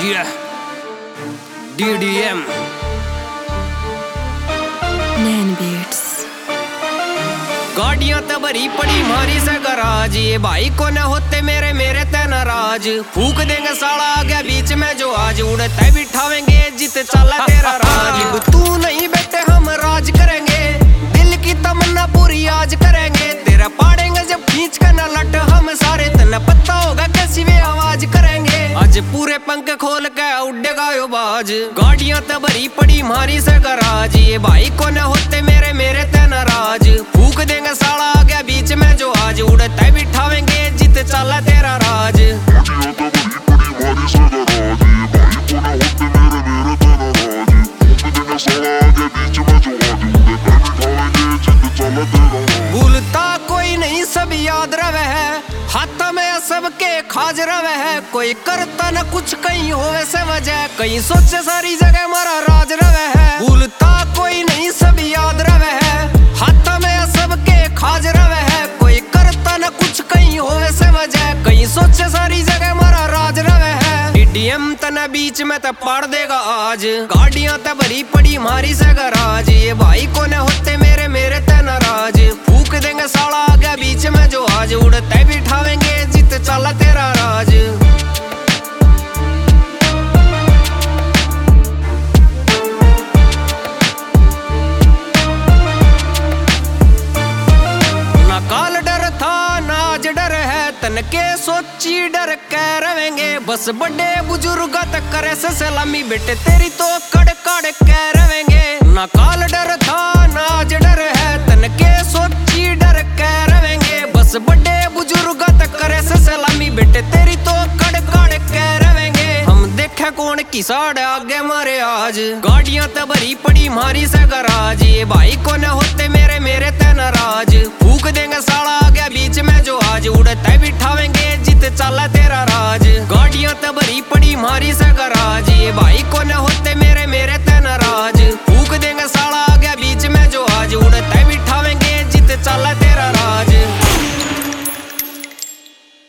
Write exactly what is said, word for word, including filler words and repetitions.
Yeah, D D M nine beats. गाड़ियां तो भरी पड़ी मारी से गराज, ये भाई को न होते मेरे मेरे ते नाराज। फूक देंगे साला आ गया बीच में जो आज, उड़ते बिठावेंगे जित चला तेरा राज। तू नहीं बेटे हम राज करेंगे, दिल की तमन्ना पूरी आज करेंगे। तेरा पाड़ेंगे जब खींच कर न लट हम सारे, तना पता होगा कैसी वे आवाज करेंगे। आज पूरे पंख खोल के उड़ेगा यो बाज, गाड़ियां तो भरी पड़ी मारी से गराज। ये भाई को न होते मेरे मेरे ते नाराज। फूक देंगे साला आ गया बीच में जो आज, उड़ते बिठावेंगे जित चला तेरा राज। भूलता कोई नहीं सब याद रवे है, हाथ में सबके खाज रवे है। कोई करता न कुछ कहीं होवे से वजह, कहीं सोचे सारी जगह मारा राज रवे है। भूलता कोई नहीं सब याद रवे है, हाथ में सबके खाज रवे है। कोई करता न कुछ कहीं होवे से वजह, कहीं सोचे सारी जगह मारा राज रवे है। D D M तना बीच में तो पाड़ देगा आज, गाड़ियां तो भरी पड़ी मारी से गराज। ये भाई को न होते मेरे मेरे ते नाराज। फूक देंगे साला आ गया बीच में जो आज, उड़ते बिठावेंगे जित चला तेरा राज। ना काल डर था ना आज डर है, तन के सोची डर के रहेंगे। बस बड़े बुजुर्ग तक करे से सलामी, बेटे तेरी तो कड़ कड़ के रहेंगे। ना काल डर था ना आज डर है, तन के सोची डर के रहेंगे। बस बड़े बुजुर्ग तक करे से सलामी, बेटे तेरी तो कड़ कड़ के रहेंगे। हम देखे कौन की साढ़े आगे मारे आज, गाड़ियां तो भरी पड़ी मारी से गराज। ये भाई को न होते मेरे मेरे ते नाराज। फूक देंगे साला आ गया बीच में जो आज, उड़ते बिठावेंगे जित चला तेरा राज। गाड़ियां तो भरी पड़ी मारी से गराज, ये भाई को न होते